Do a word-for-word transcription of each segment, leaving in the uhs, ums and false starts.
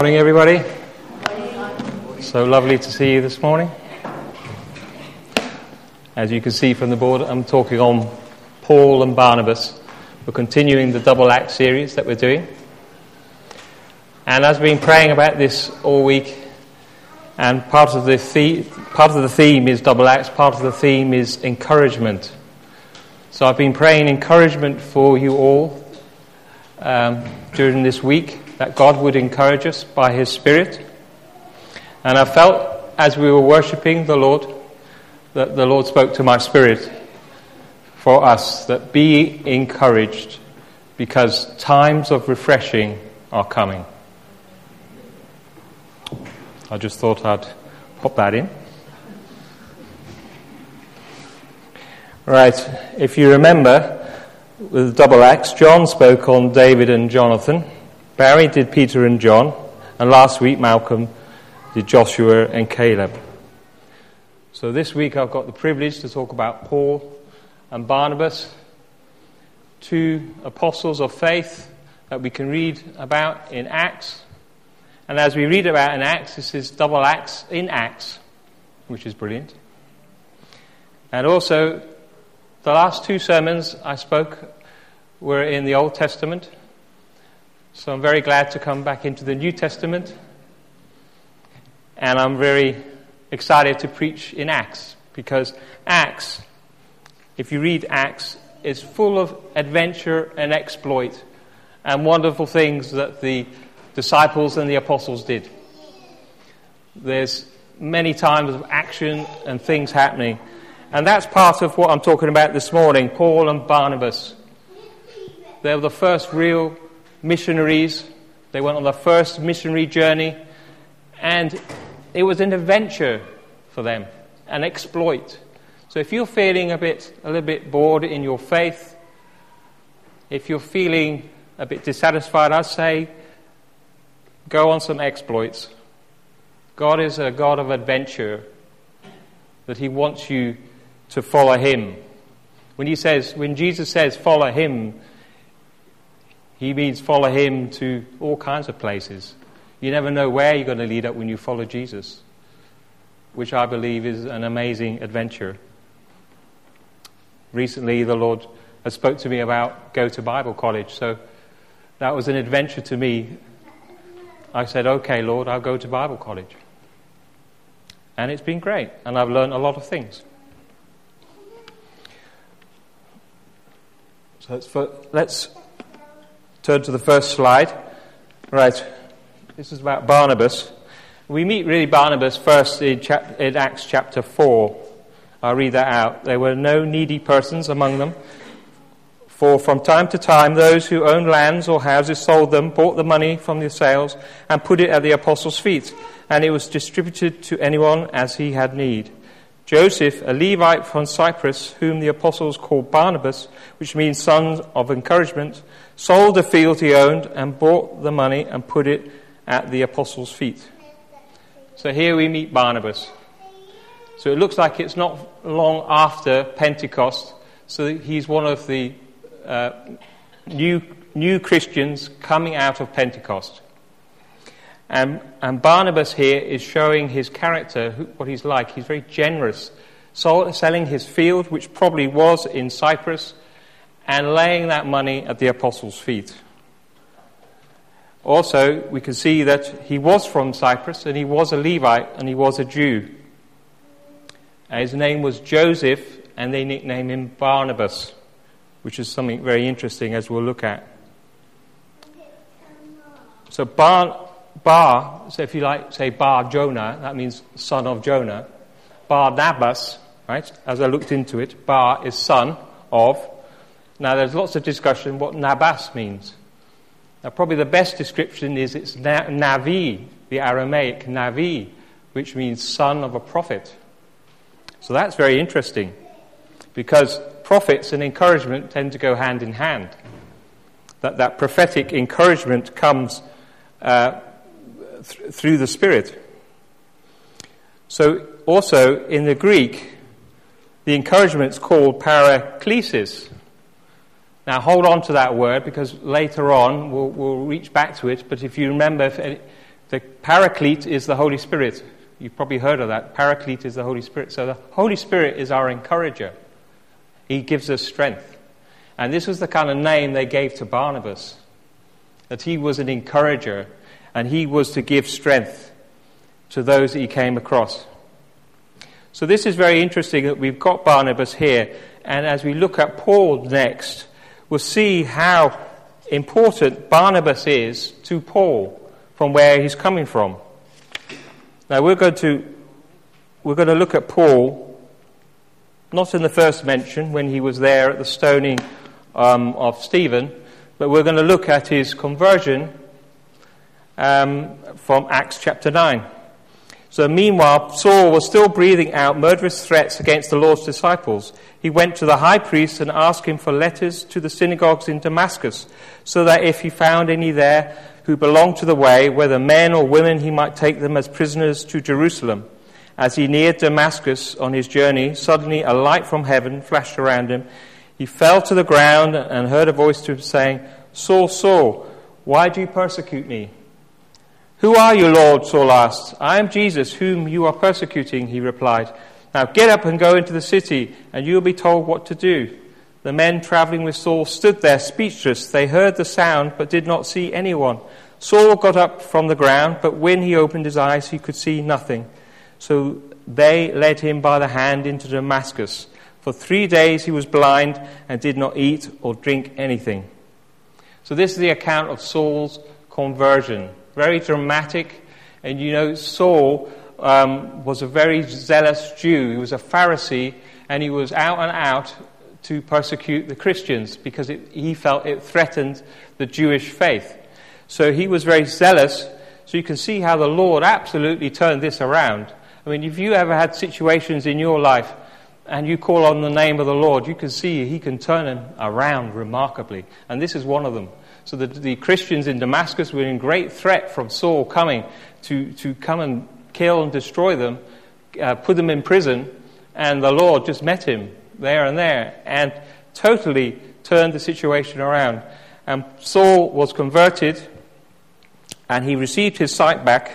Morning, everybody. So lovely to see you this morning. As you can see from the board, I'm talking on Paul and Barnabas. We're continuing the Double Acts series that we're doing. And as I've been praying about this all week, and part of the theme, part of the theme is Double Acts, part of the theme is encouragement. So I've been praying encouragement for you all um, during this week, that God would encourage us by His Spirit. And I felt as we were worshipping the Lord, that the Lord spoke to my spirit for us, that be encouraged, because times of refreshing are coming. I just thought I'd pop that in. Right, if you remember, with Double Acts, John spoke on David and Jonathan, Barry did Peter and John, and last week Malcolm did Joshua and Caleb. So this week I've got the privilege to talk about Paul and Barnabas, two apostles of faith that we can read about in Acts. And as we read about in Acts, this is Double Acts in Acts, which is brilliant. And also, the last two sermons I spoke were in the Old Testament. So I'm very glad to come back into the New Testament. And I'm very excited to preach in Acts, because Acts, if you read Acts, is full of adventure and exploit and wonderful things that the disciples and the apostles did. There's many times of action and things happening. And that's part of what I'm talking about this morning, Paul and Barnabas. They were the first real missionaries. They went on their first missionary journey, and it was an adventure for them, an exploit. So if you're feeling a bit, a little bit bored in your faith, if you're feeling a bit dissatisfied, I say, go on some exploits. God is a God of adventure, that He wants you to follow Him. When He says, when Jesus says follow Him, He means follow Him to all kinds of places. You never know where you're going to lead up when you follow Jesus, which I believe is an amazing adventure. Recently, the Lord has spoke to me about go to Bible college, so that was an adventure to me. I said, okay, Lord, I'll go to Bible college. And it's been great, and I've learned a lot of things. So let's, let's turn to the first slide. Right, this is about Barnabas. We meet really Barnabas first in, chap- in Acts chapter four. I'll read that out. There were no needy persons among them, for from time to time those who owned lands or houses sold them, bought the money from the sales, and put it at the apostles' feet, and it was distributed to anyone as he had need. Joseph, a Levite from Cyprus, whom the apostles called Barnabas, which means son of encouragement, sold the field he owned and bought the money and put it at the apostles' feet. So here we meet Barnabas. So it looks like it's not long after Pentecost, so he's one of the uh, new new Christians coming out of Pentecost. And, and Barnabas here is showing his character, who, what he's like. He's very generous, sold, selling his field, which probably was in Cyprus, and laying that money at the apostles' feet. Also, we can see that he was from Cyprus, and he was a Levite, and he was a Jew. And his name was Joseph, and they nicknamed him Barnabas, which is something very interesting as we'll look at. So Bar, Bar so if you like, say Bar Jonah, that means son of Jonah. Barnabas, right, as I looked into it, Bar is son of. Now there's lots of discussion what Nabas means. Now probably the best description is it's Na- Navi, the Aramaic Navi, which means son of a prophet. So that's very interesting, because prophets and encouragement tend to go hand in hand. That that prophetic encouragement comes uh, th- through the Spirit. So also in the Greek, the encouragement is called paraklesis. Now hold on to that word, because later on we'll, we'll reach back to it. But if you remember, if any, The Paraclete is the Holy Spirit. You've probably heard of that. Paraclete is the Holy Spirit. So the Holy Spirit is our encourager. He gives us strength. And this was the kind of name they gave to Barnabas, that he was an encourager, and he was to give strength to those that he came across. So this is very interesting that we've got Barnabas here, and as we look at Paul next, we'll see how important Barnabas is to Paul from where he's coming from. Now we're going to we're going to look at Paul, not in the first mention when he was there at the stoning um, of Stephen, but we're going to look at his conversion um, from Acts chapter nine. So meanwhile, Saul was still breathing out murderous threats against the Lord's disciples. He went to the high priest and asked him for letters to the synagogues in Damascus, so that if he found any there who belonged to the way, whether men or women, he might take them as prisoners to Jerusalem. As he neared Damascus on his journey, suddenly a light from heaven flashed around him. He fell to the ground and heard a voice to him saying, "Saul, Saul, why do you persecute me?" "Who are you, Lord?" Saul asked. "I am Jesus, whom you are persecuting," he replied. "Now get up and go into the city, and you will be told what to do." The men travelling with Saul stood there speechless. They heard the sound, but did not see anyone. Saul got up from the ground, but when he opened his eyes, he could see nothing. So they led him by the hand into Damascus. For three days he was blind and did not eat or drink anything. So this is the account of Saul's conversion. Very dramatic. And you know, Saul um, was a very zealous Jew. He was a Pharisee, and he was out and out to persecute the Christians because it, he felt it threatened the Jewish faith. So he was very zealous. So you can see how the Lord absolutely turned this around. I mean, if you ever had situations in your life and you call on the name of the Lord, you can see he can turn them around remarkably. And this is one of them. So the, the Christians in Damascus were in great threat from Saul coming to, to come and kill and destroy them, uh, put them in prison, and the Lord just met him there and there and totally turned the situation around. And Saul was converted, and he received his sight back.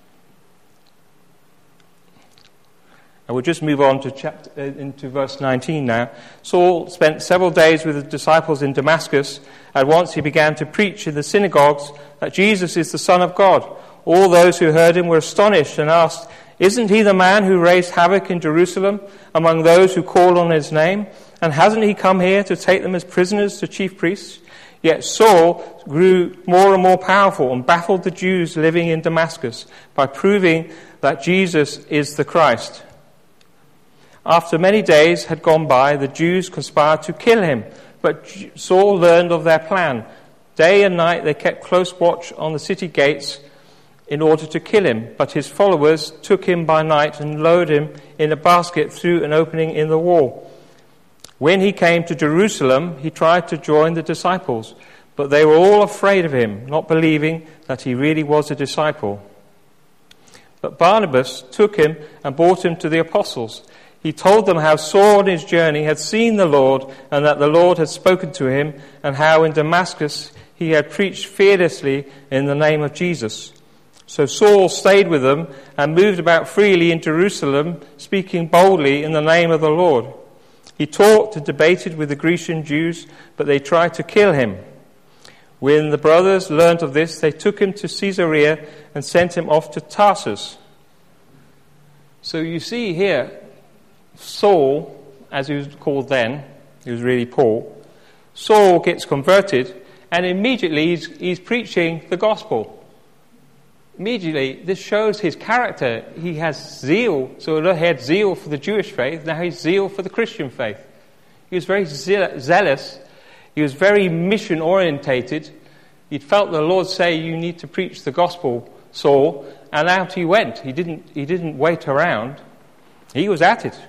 And we'll just move on to chapter, uh, into verse nineteen now. Saul spent several days with the disciples in Damascus. At once he began to preach in the synagogues that Jesus is the Son of God. All those who heard him were astonished and asked, "Isn't he the man who raised havoc in Jerusalem among those who call on his name? And hasn't he come here to take them as prisoners to chief priests?" Yet Saul grew more and more powerful and baffled the Jews living in Damascus by proving that Jesus is the Christ. After many days had gone by, the Jews conspired to kill him, but Saul learned of their plan. Day and night they kept close watch on the city gates in order to kill him, but his followers took him by night and lowered him in a basket through an opening in the wall. When he came to Jerusalem, he tried to join the disciples, but they were all afraid of him, not believing that he really was a disciple. But Barnabas took him and brought him to the apostles. He told them how Saul on his journey had seen the Lord, and that the Lord had spoken to him, and how in Damascus he had preached fearlessly in the name of Jesus. So Saul stayed with them and moved about freely in Jerusalem, speaking boldly in the name of the Lord. He talked and debated with the Grecian Jews, but they tried to kill him. When the brothers learned of this, they took him to Caesarea and sent him off to Tarsus. So you see here, Saul, as he was called then, he was really Paul, Saul gets converted, and immediately he's, he's preaching the gospel. Immediately, this shows his character. He has zeal. So he had zeal for the Jewish faith, now he's zeal for the Christian faith. He was very zealous. He was very mission-orientated. He felt the Lord say, "You need to preach the gospel, Saul," and out he went. He didn't, he didn't wait around. He was at it.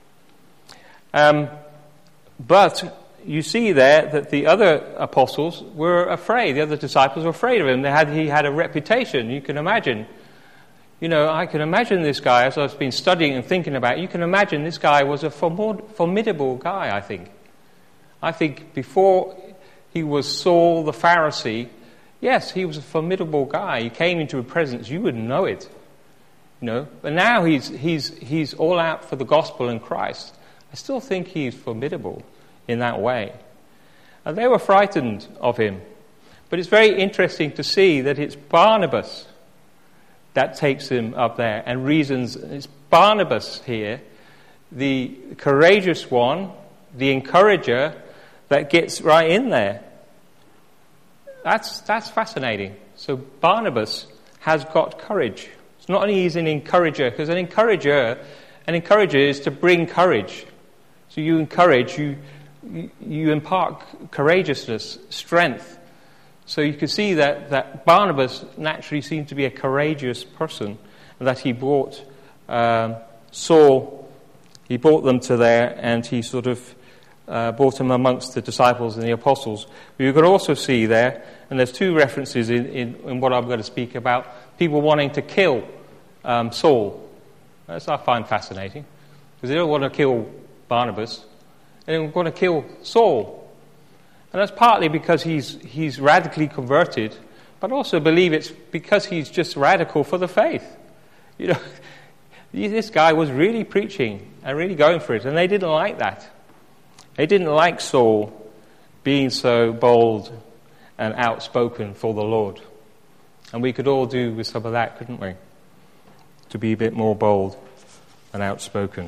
Um, but you see there that the other apostles were afraid. The other disciples were afraid of him. They had, he had a reputation. You can imagine. You know, I can imagine this guy, as I've been studying and thinking about it, you can imagine this guy was a formidable guy, I think. I think before he was Saul the Pharisee, yes, he was a formidable guy. He came into a presence, you wouldn't know it. You know, but now he's he's he's all out for the gospel and Christ. I still think he's formidable in that way. And they were frightened of him. But it's very interesting to see that it's Barnabas that takes him up there and reasons. It's Barnabas here, the courageous one, the encourager, that gets right in there. That's that's fascinating. So Barnabas has got courage. It's not only he's an encourager, because an encourager, an encourager is to bring courage. So you encourage, you you, you impart courageousness, strength. So you can see that, that Barnabas naturally seemed to be a courageous person, and that he brought um, Saul, he brought them to there, and he sort of uh, brought him amongst the disciples and the apostles. But you can also see there, and there's two references in, in, in what I'm going to speak about, people wanting to kill um, Saul. That's I find fascinating, because they don't want to kill Barnabas, they want to kill Saul. And that's partly because he's he's radically converted, but also believe it's because he's just radical for the faith. You know, this guy was really preaching and really going for it, and they didn't like that. They didn't like Saul being so bold and outspoken for the Lord. And we could all do with some of that, couldn't we? To be a bit more bold and outspoken.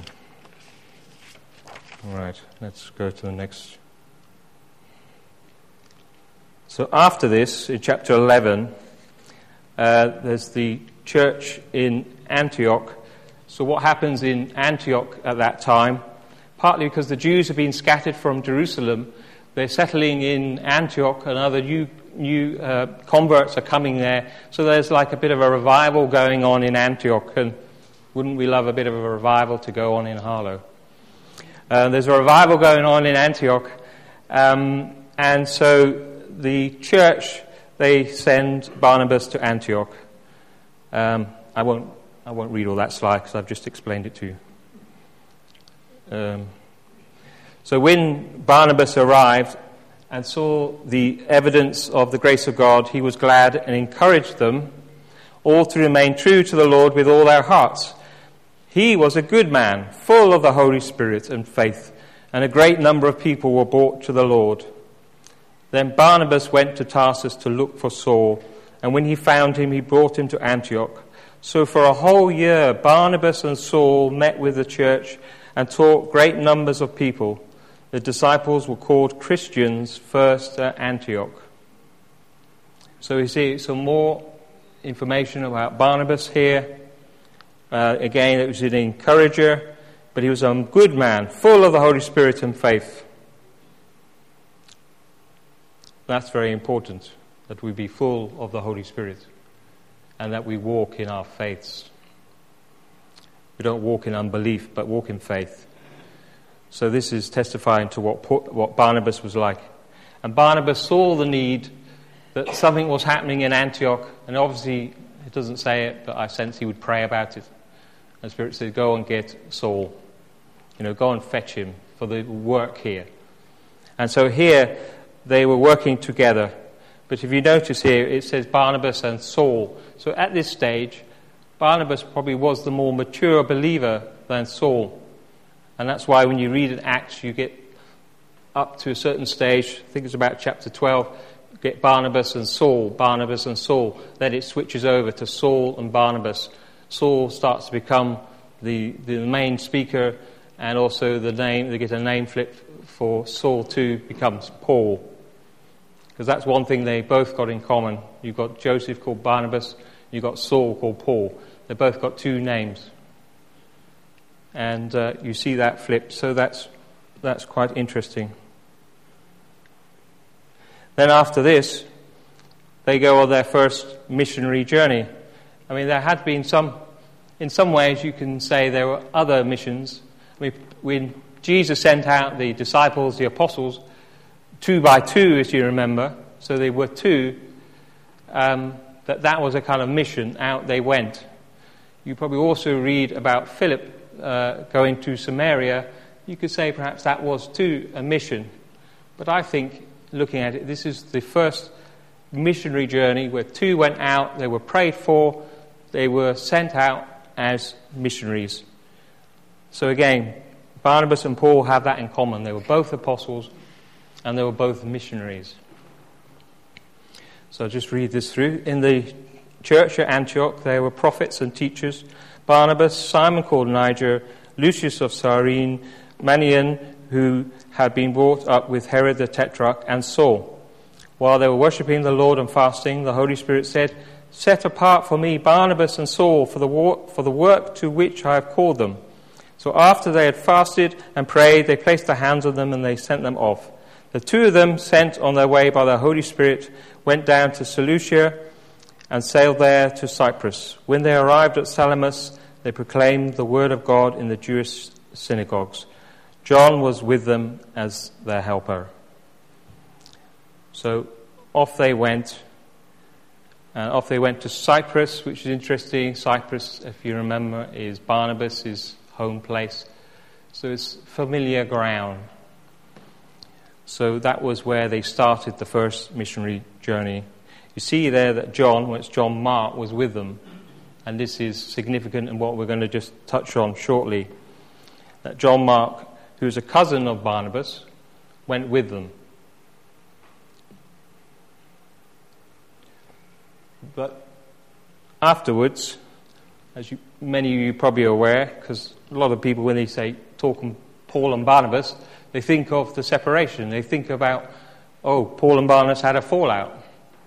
All right, let's go to the next. So after this, in chapter eleven, uh, there's the church in Antioch. So what happens in Antioch at that time, partly because the Jews have been scattered from Jerusalem, they're settling in Antioch, and other new, new uh, converts are coming there. So there's like a bit of a revival going on in Antioch, and wouldn't we love a bit of a revival to go on in Harlow? Uh, there's a revival going on in Antioch, um, and so the church, they send Barnabas to Antioch. Um, I won't I won't read all that slide because I've just explained it to you. Um, so when Barnabas arrived and saw the evidence of the grace of God, he was glad and encouraged them all to remain true to the Lord with all their hearts. He was a good man, full of the Holy Spirit and faith, and a great number of people were brought to the Lord. Then Barnabas went to Tarsus to look for Saul, and when he found him, he brought him to Antioch. So for a whole year, Barnabas and Saul met with the church and taught great numbers of people. The disciples were called Christians first at Antioch. So we see some more information about Barnabas here. Uh, again, it was an encourager, but he was a good man, full of the Holy Spirit and faith. That's very important, that we be full of the Holy Spirit and that we walk in our faiths. We don't walk in unbelief, but walk in faith. So this is testifying to what, what Barnabas was like. And Barnabas saw the need that something was happening in Antioch, and obviously it doesn't say it, but I sense he would pray about it. And the Spirit said, go and get Saul. You know, go and fetch him for the work here. And so here they were working together. But if you notice here, it says Barnabas and Saul. So at this stage, Barnabas probably was the more mature believer than Saul. And that's why when you read in Acts, you get up to a certain stage, I think it's about chapter twelve, get Barnabas and Saul, Barnabas and Saul. Then it switches over to Saul and Barnabas. Saul starts to become the, the main speaker, and also the name, they get a name flip for Saul too, becomes Paul. Because that's one thing they both got in common. You've got Joseph called Barnabas, you've got Saul called Paul. They both got two names. And uh, you see that flipped, so that's that's quite interesting. Then after this, they go on their first missionary journey. I mean, there had been some, in some ways you can say there were other missions. I mean, when Jesus sent out the disciples, the apostles, two by two, as you remember, so they were two, um, that that was a kind of mission, out they went. You probably also read about Philip uh, going to Samaria. You could say perhaps that was too a mission. But I think, looking at it, this is the first missionary journey where two went out, they were prayed for, they were sent out as missionaries. So again, Barnabas and Paul have that in common. They were both apostles and they were both missionaries. So I'll just read this through. In the church at Antioch, there were prophets and teachers: Barnabas, Simon called Niger, Lucius of Cyrene, Manaen, who had been brought up with Herod the Tetrarch, and Saul. While they were worshipping the Lord and fasting, the Holy Spirit said, "Set apart for me Barnabas and Saul for the work, for the work to which I have called them." So after they had fasted and prayed, they placed their hands on them and they sent them off. The two of them, sent on their way by the Holy Spirit, went down to Seleucia and sailed there to Cyprus. When they arrived at Salamis, they proclaimed the word of God in the Jewish synagogues. John was with them as their helper. So off they went. And off they went to Cyprus, which is interesting. Cyprus, if you remember, is Barnabas' home place. So it's familiar ground. So that was where they started the first missionary journey. You see there that John, well, it's John Mark, was with them. And this is significant in what we're going to just touch on shortly. That John Mark, who is a cousin of Barnabas, went with them. But afterwards, as you, many of you probably are aware, because a lot of people, when they say talk on Paul and Barnabas, they think of the separation. They think about, oh, Paul and Barnabas had a fallout.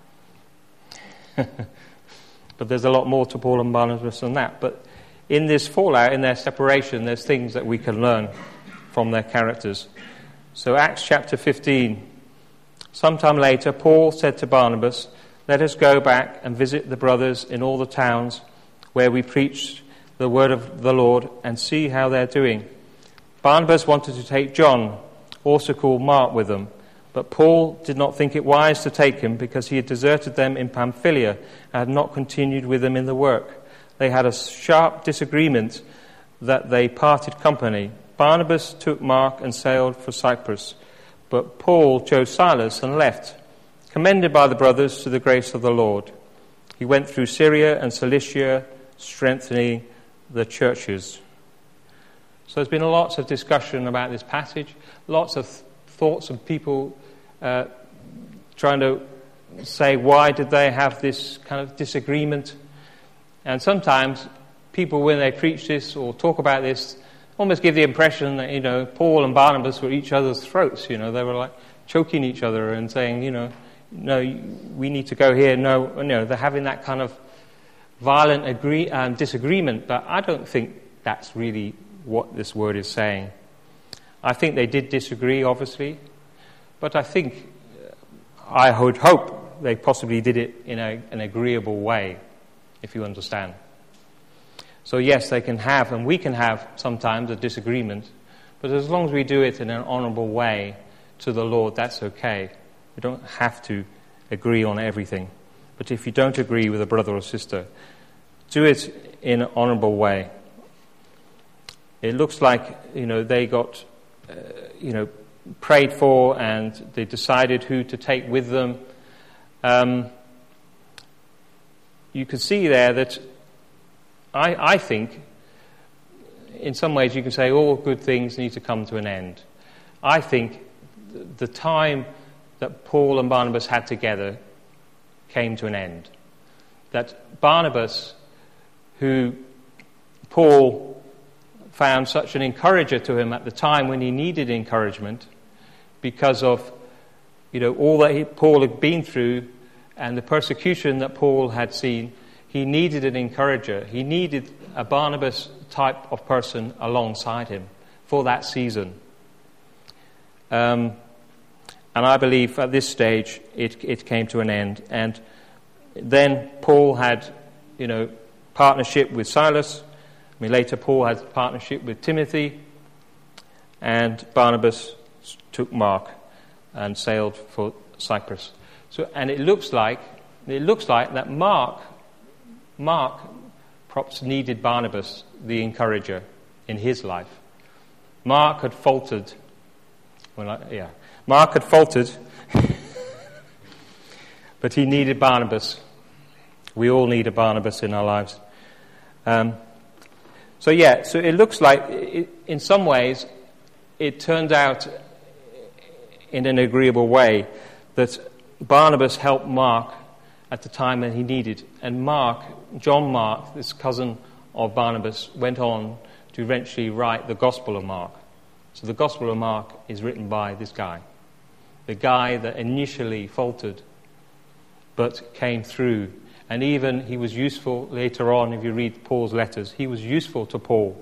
But there's a lot more to Paul and Barnabas than that. But in this fallout, in their separation, there's things that we can learn from their characters. So Acts chapter fifteen. Sometime later, Paul said to Barnabas, "Let us go back and visit the brothers in all the towns where we preach the word of the Lord and see how they're doing." Barnabas wanted to take John, also called Mark, with them, but Paul did not think it wise to take him because he had deserted them in Pamphylia and had not continued with them in the work. They had a sharp disagreement that they parted company. Barnabas took Mark and sailed for Cyprus, but Paul chose Silas and left, commended by the brothers to the grace of the Lord. He went through Syria and Cilicia, strengthening the churches. So there's been lots of discussion about this passage, lots of th- thoughts of people uh, trying to say, why did they have this kind of disagreement? And sometimes people, when they preach this or talk about this, almost give the impression that, you know, Paul and Barnabas were each other's throats. You know, they were like choking each other and saying, you know, no, we need to go here. No, you know, they're having that kind of violent agree and um, disagreement. But I don't think that's really what this word is saying. I think they did disagree, obviously, but I think, I would hope they possibly did it in a, an agreeable way, if you understand. So yes, they can have, and we can have sometimes a disagreement, but as long as we do it in an honourable way to the Lord, that's okay. We don't have to agree on everything. But if you don't agree with a brother or sister, do it in an honourable way. It looks like, you know, they got, uh, you know, prayed for and they decided who to take with them. Um, you can see there that I, I think, in some ways you can say all good things need to come to an end. I think the time that Paul and Barnabas had together came to an end. That Barnabas, who Paul found such an encourager to him at the time when he needed encouragement because of, you know, all that he, Paul had been through and the persecution that Paul had seen, he needed an encourager. He needed a Barnabas type of person alongside him for that season. Um, and I believe at this stage it, it came to an end. And then Paul had, you know, partnership with Silas. I mean, later Paul had partnership with Timothy, and Barnabas took Mark and sailed for Cyprus. So, and it looks like it looks like that Mark, Mark, perhaps needed Barnabas, the encourager, in his life. Mark had faltered. Well, I, yeah, Mark had faltered. But he needed Barnabas. We all need a Barnabas in our lives. Um, so yeah, so it looks like, it, in some ways, it turned out in an agreeable way that Barnabas helped Mark at the time that he needed. And Mark, John Mark, this cousin of Barnabas, went on to eventually write the Gospel of Mark. So the Gospel of Mark is written by this guy. The guy that initially faltered, but came through. And even he was useful later on, if you read Paul's letters, he was useful to Paul.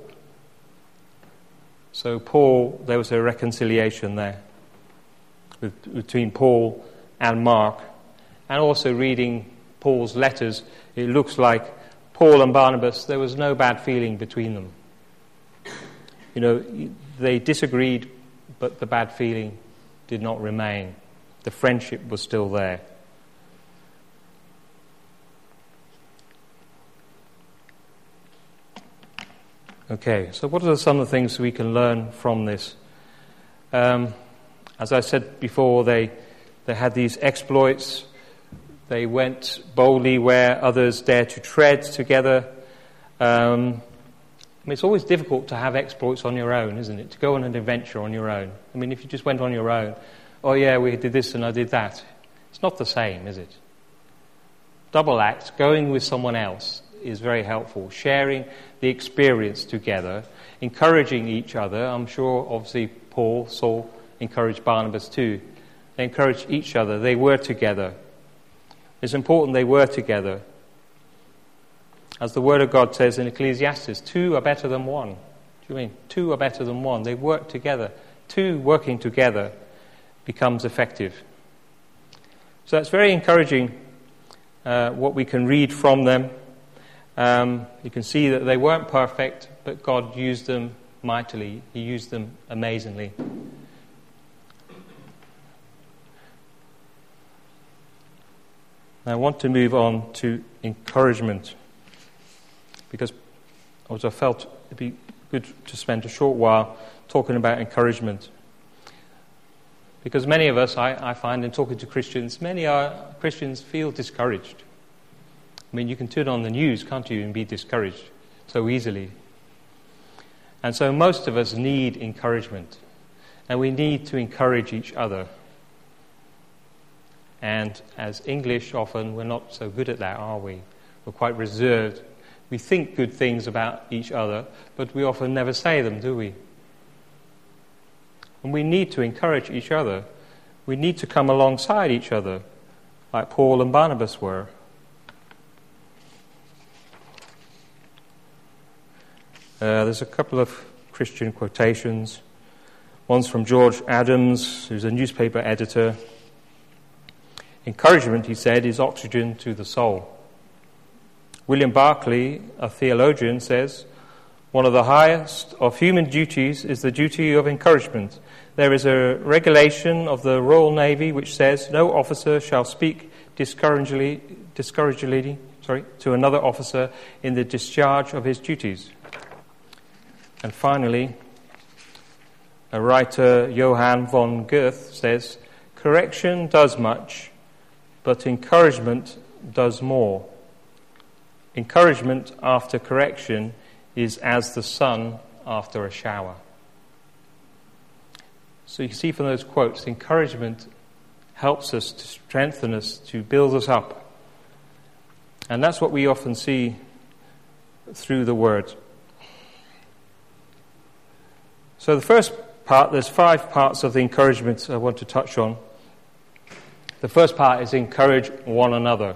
So Paul, there was a reconciliation there with, between Paul and Mark. And also reading Paul's letters, it looks like Paul and Barnabas, there was no bad feeling between them. You know, they disagreed, but the bad feeling did not remain. The friendship was still there. Okay, so what are some of the things we can learn from this? Um, as I said before, they they had these exploits. They went boldly where others dared to tread together. Um, I mean, it's always difficult to have exploits on your own, isn't it? To go on an adventure on your own. I mean, if you just went on your own, oh yeah, we did this and I did that. It's not the same, is it? Double act, going with someone else, is very helpful. Sharing the experience together, encouraging each other. I'm sure, obviously, Paul, Saul, encouraged Barnabas too. They encouraged each other. They were together. It's important they were together. As the Word of God says in Ecclesiastes, two are better than one. Do you mean? Two are better than one. They work together. Two working together becomes effective. So that's very encouraging, uh, what we can read from them. Um, you can see that they weren't perfect, but God used them mightily. He used them amazingly. I want to move on to encouragement, because as I felt it'd be good to spend a short while talking about encouragement. Because many of us, I, I find in talking to Christians, many are, Christians feel discouraged. I mean, you can turn on the news, can't you, and be discouraged so easily. And so most of us need encouragement. And we need to encourage each other. And as English, often, we're not so good at that, are we? We're quite reserved. We think good things about each other, but we often never say them, do we? And we need to encourage each other. We need to come alongside each other, like Paul and Barnabas were. Uh, there's a couple of Christian quotations. One's from George Adams, who's a newspaper editor. Encouragement, he said, is oxygen to the soul. William Barclay, a theologian, says, one of the highest of human duties is the duty of encouragement. There is a regulation of the Royal Navy which says no officer shall speak discouragingly, discouragingly sorry, to another officer in the discharge of his duties. And finally, a writer, Johann von Goethe, says, correction does much, but encouragement does more. Encouragement after correction is as the sun after a shower. So you see from those quotes, encouragement helps us to strengthen us, to build us up. And that's what we often see through the Word. So the first part, there's five parts of the encouragement I want to touch on. The first part is encourage one another.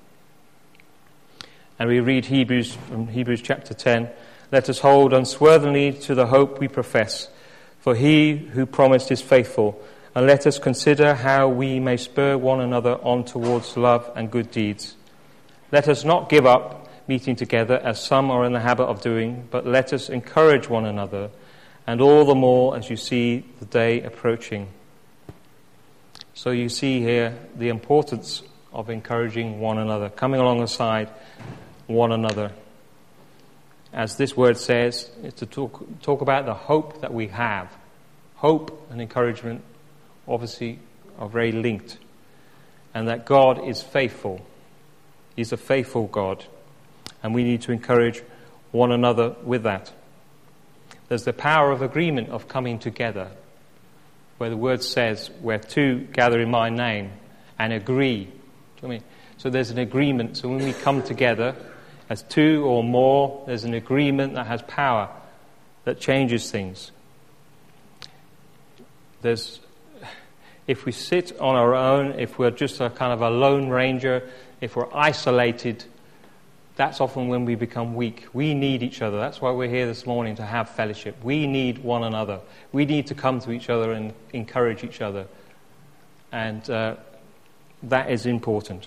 And we read Hebrews from Hebrews chapter ten. Let us hold unswervingly to the hope we profess, for he who promised is faithful. And let us consider how we may spur one another on towards love and good deeds. Let us not give up meeting together, as some are in the habit of doing, but let us encourage one another, and all the more as you see the day approaching. So you see here the importance of encouraging one another, coming alongside one another. As this word says, it's to talk, talk about the hope that we have. Hope and encouragement, obviously, are very linked. and that God is faithful. He's a faithful God, and we need to encourage one another with that. There's the power of agreement of coming together, where the word says, where two gather in my name and agree. Do you know what I mean? So there's an agreement. So when we come together as two or more, there's an agreement that has power, that changes things. There's, if we sit on our own, if we're just a kind of a lone ranger, if we're isolated, that's often when we become weak. We need each other. That's why we're here this morning, to have fellowship. We need one another. We need to come to each other and encourage each other. And uh, that is important.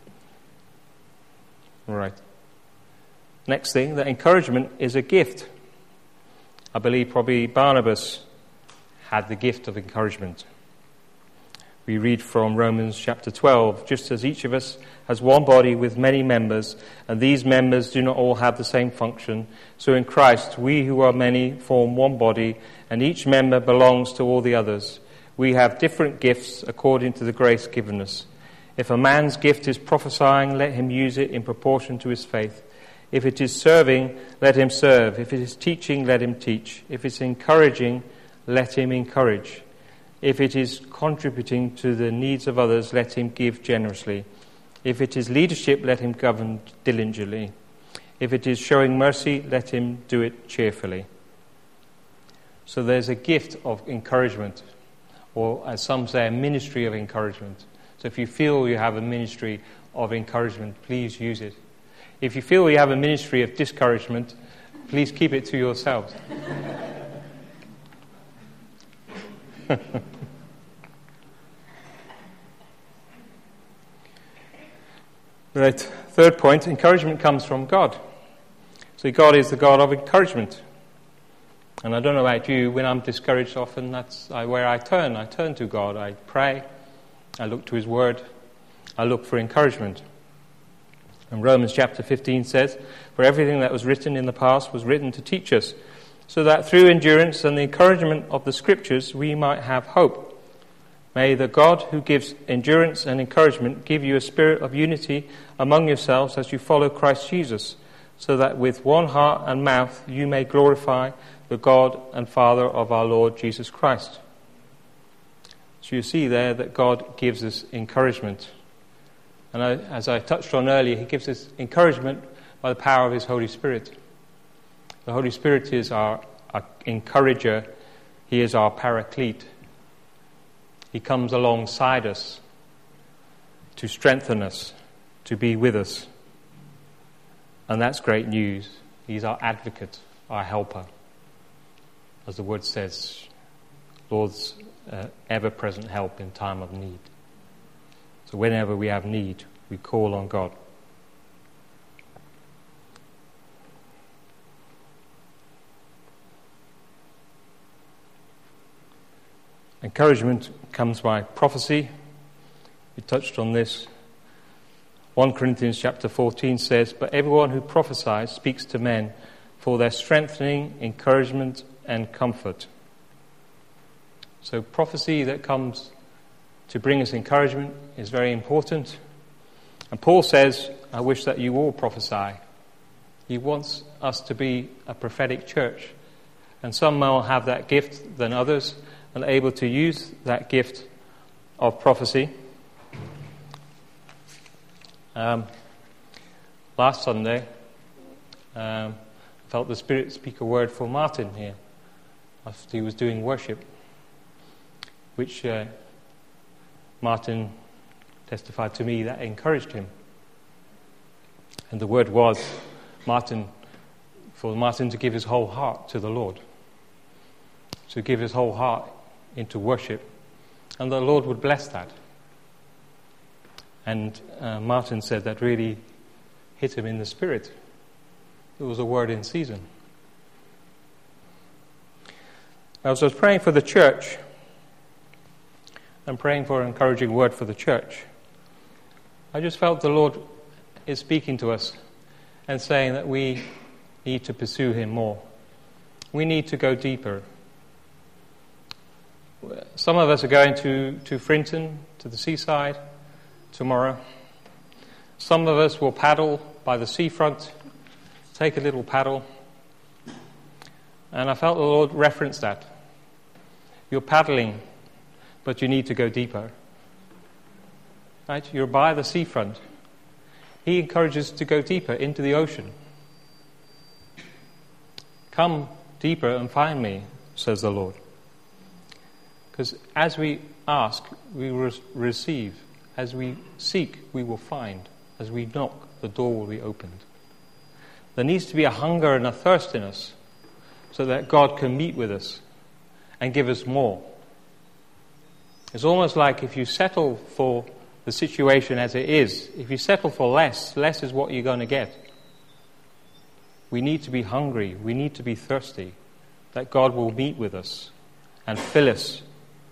All right. Next thing, that encouragement is a gift. I believe probably Barnabas had the gift of encouragement. We read from Romans chapter twelve, just as each of us has one body with many members, and these members do not all have the same function, so in Christ we who are many form one body, and each member belongs to all the others. We have different gifts according to the grace given us. If a man's gift is prophesying, let him use it in proportion to his faith. If it is serving, let him serve. If it is teaching, let him teach. If it's encouraging, let him encourage. If it is contributing to the needs of others, let him give generously. If it is leadership, let him govern diligently. If it is showing mercy, let him do it cheerfully. So there's a gift of encouragement, or as some say, a ministry of encouragement. So if you feel you have a ministry of encouragement, please use it. If you feel you have a ministry of discouragement, please keep it to yourselves. Right, third point, encouragement comes from God. So God is the God of encouragement. And I don't know about you, when I'm discouraged often, that's where I turn. I turn to God. I pray. I look to his word. I look for encouragement. And Romans chapter fifteen says, "For everything that was written in the past was written to teach us, so that through endurance and the encouragement of the Scriptures we might have hope. May the God who gives endurance and encouragement give you a spirit of unity among yourselves as you follow Christ Jesus, so that with one heart and mouth you may glorify the God and Father of our Lord Jesus Christ." So you see there that God gives us encouragement. And I, as I touched on earlier, he gives us encouragement by the power of his Holy Spirit. The Holy Spirit is our, our encourager. He is our paraclete. He comes alongside us to strengthen us, to be with us. And that's great news. He's our advocate, our helper. As the word says, Lord's uh, ever-present help in time of need. So whenever we have need, we call on God. Encouragement comes by prophecy. We touched on this. First Corinthians chapter fourteen says, "But everyone who prophesies speaks to men for their strengthening, encouragement, and comfort." So prophecy that comes to bring us encouragement is very important. And Paul says, "I wish that you all prophesy." He wants us to be a prophetic church. And some will have that gift than others, and able to use that gift of prophecy. Um, last Sunday, um, I felt the Spirit speak a word for Martin here, after he was doing worship, which uh, Martin testified to me that encouraged him. And the word was Martin, for Martin to give his whole heart to the Lord, to give his whole heart into worship, and the Lord would bless that. And uh, Martin said that really hit him in the spirit. It was a word in season. As I was praying for the church, and praying for an encouraging word for the church, I just felt the Lord is speaking to us and saying that we need to pursue him more. We need to go deeper. Some of us are going to, to Frinton, to the seaside, tomorrow. Some of us will paddle by the seafront, take a little paddle. And I felt the Lord reference that. You're paddling, but you need to go deeper. Right? You're by the seafront. He encourages us to go deeper into the ocean. Come deeper and find me, says the Lord. Because as we ask, we will receive. As we seek, we will find. As we knock, the door will be opened. There needs to be a hunger and a thirst in us so that God can meet with us and give us more. It's almost like if you settle for the situation as it is, if you settle for less, less is what you're going to get. We need to be hungry, we need to be thirsty, that God will meet with us and fill us.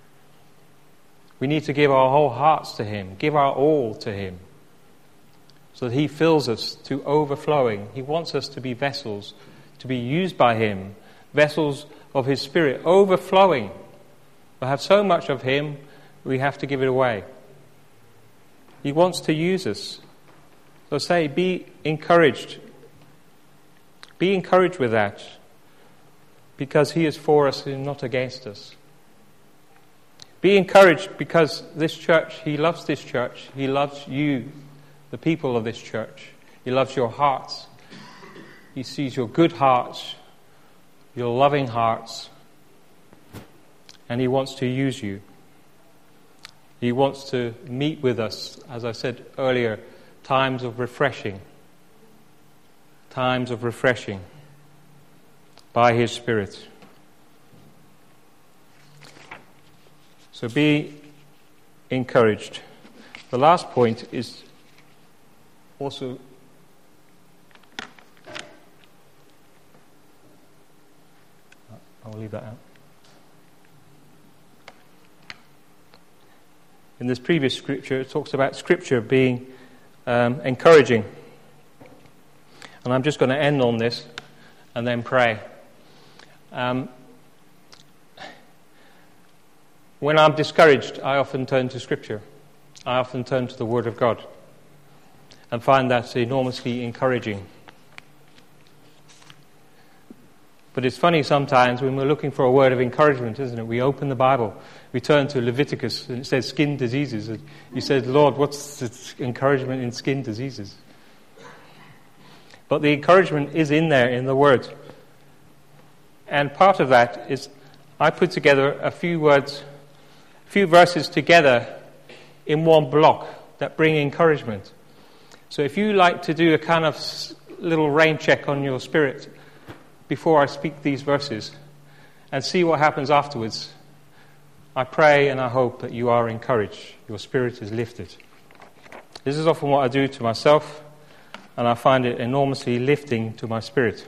We need to give our whole hearts to Him, give our all to Him, so that He fills us to overflowing. He wants us to be vessels, to be used by Him, vessels of His Spirit, overflowing. We have so much of Him, we have to give it away. He wants to use us. So say, be encouraged. Be encouraged with that, because He is for us and not against us. Be encouraged because this church, He loves this church. He loves you, the people of this church. He loves your hearts. He sees your good hearts, your loving hearts, and He wants to use you. He wants to meet with us, as I said earlier, times of refreshing. Times of refreshing by His Spirit. So be encouraged. The last point is also I'll leave that out. In this previous scripture, it talks about Scripture being um, encouraging. And I'm just going to end on this and then pray. Um, when I'm discouraged, I often turn to Scripture. I often turn to the Word of God and find that enormously encouraging. But it's funny sometimes when we're looking for a word of encouragement, isn't it? We open the Bible, we turn to Leviticus, and it says skin diseases. And you said, Lord, what's the encouragement in skin diseases? But the encouragement is in there in the Word. And part of that is I put together a few words, a few verses together in one block that bring encouragement. So if you like to do a kind of little rain check on your spirit before I speak these verses and see what happens afterwards, I pray and I hope that you are encouraged. Your spirit is lifted. This is often what I do to myself, and I find it enormously lifting to my spirit.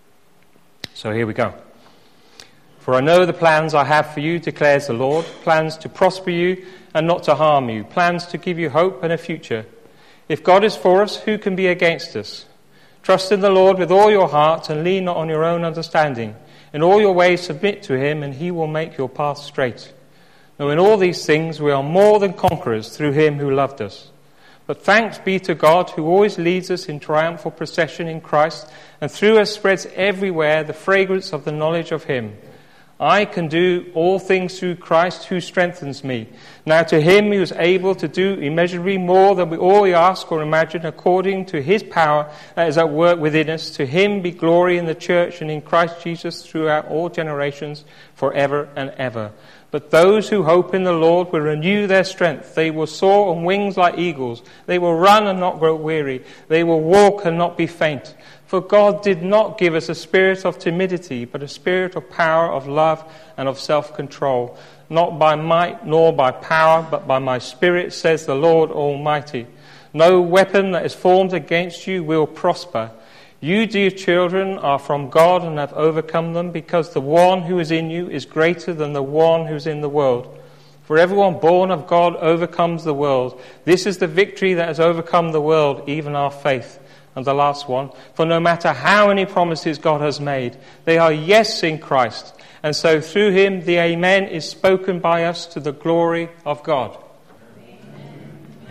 So here we go. For I know the plans I have for you, declares the Lord, plans to prosper you and not to harm you, plans to give you hope and a future. If God is for us, who can be against us? Trust in the Lord with all your heart and lean not on your own understanding. In all your ways submit to Him, and He will make your path straight. Now in all these things we are more than conquerors through Him who loved us. But thanks be to God who always leads us in triumphal procession in Christ, and through us spreads everywhere the fragrance of the knowledge of Him. I can do all things through Christ who strengthens me. Now to Him who is able to do immeasurably more than we all we ask or imagine, according to His power that is at work within us, to Him be glory in the church and in Christ Jesus throughout all generations, forever and ever. But those who hope in the Lord will renew their strength. They will soar on wings like eagles. They will run and not grow weary. They will walk and not be faint. For God did not give us a spirit of timidity, but a spirit of power, of love, and of self-control. Not by might nor by power, but by my Spirit, says the Lord Almighty. No weapon that is formed against you will prosper. You, dear children, are from God and have overcome them, because the one who is in you is greater than the one who is in the world. For everyone born of God overcomes the world. This is the victory that has overcome the world, even our faith. And the last one, for no matter how many promises God has made, they are yes in Christ. And so through Him the Amen is spoken by us to the glory of God. Amen.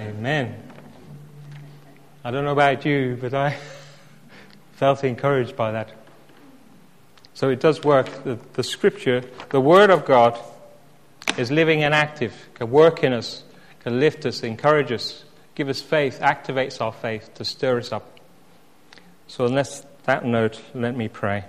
Amen. I don't know about you, but I felt encouraged by that. So it does work. The, the Scripture, the Word of God, is living and active, can work in us, can lift us, encourage us, give us faith, activates our faith to stir us up. So on this, that note, let me pray.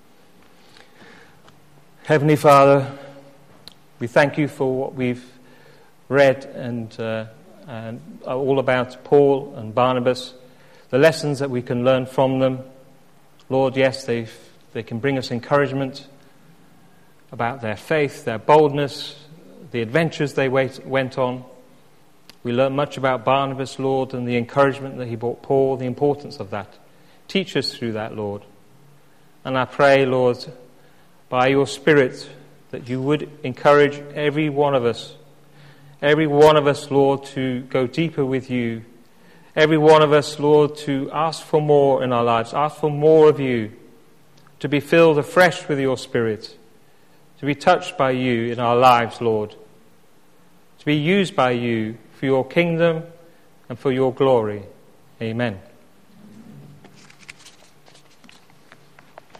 Heavenly Father, we thank you for what we've read and, uh, and all about Paul and Barnabas, the lessons that we can learn from them. Lord, yes, they they can bring us encouragement about their faith, their boldness, the adventures they wait, went on. We learn much about Barnabas, Lord, and the encouragement that he brought Paul, the importance of that. Teach us through that, Lord. And I pray, Lord, by your Spirit, that you would encourage every one of us, every one of us, Lord, to go deeper with you. Every one of us, Lord, to ask for more in our lives, ask for more of you, to be filled afresh with your Spirit, to be touched by you in our lives, Lord, to be used by you for your kingdom and for your glory. Amen.